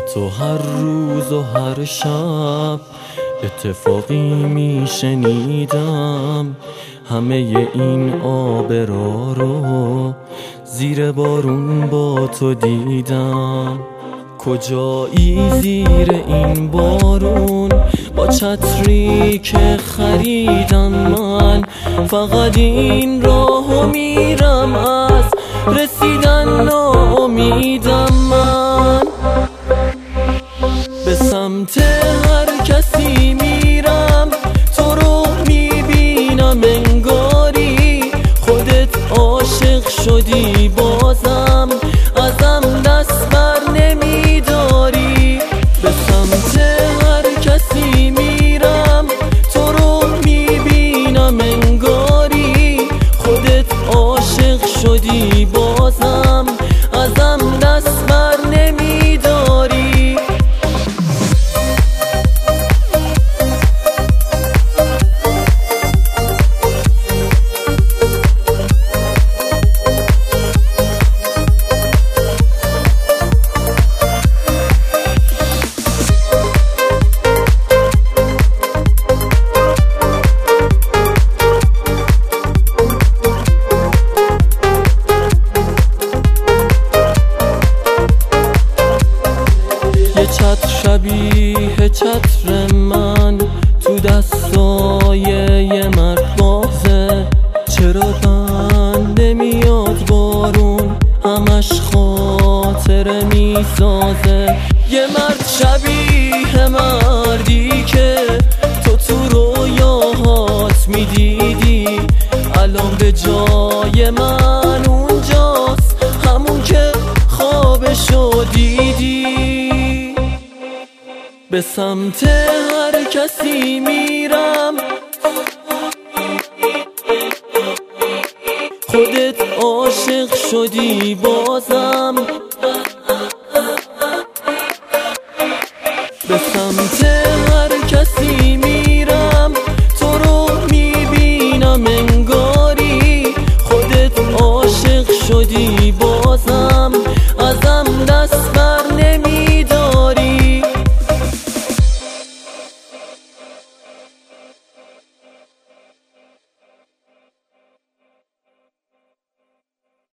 تو هر روز و هر شب اتفاقی میشنیدم، همه این آبرا رو زیر بارون با تو دیدم. کجایی زیر این بارون با چتری که خریدم من؟ فقط این راهو میرم، از رسیدن ناامیدم من. به سمت هر کسی میرم تو رو میبینم، انگاری خودت عاشق شدی، بازم ازم دست بر نمیداری. به سمت هر کسی میرم تو رو میبینم، انگاری خودت عاشق شدی، بازم ازم دست بر نمیداری. چتر شبیه چتر من تو دستای یه مرد بازه، چرا بند نمیاد بارون همش خاطره میسازه. یه مرد شبیه مردی که تو رویاهات میدیدی، الان به جای من اونجاست، همون که خوابشو دیدی. به سمت هر کسی میرم خودت عاشق شدی، بازم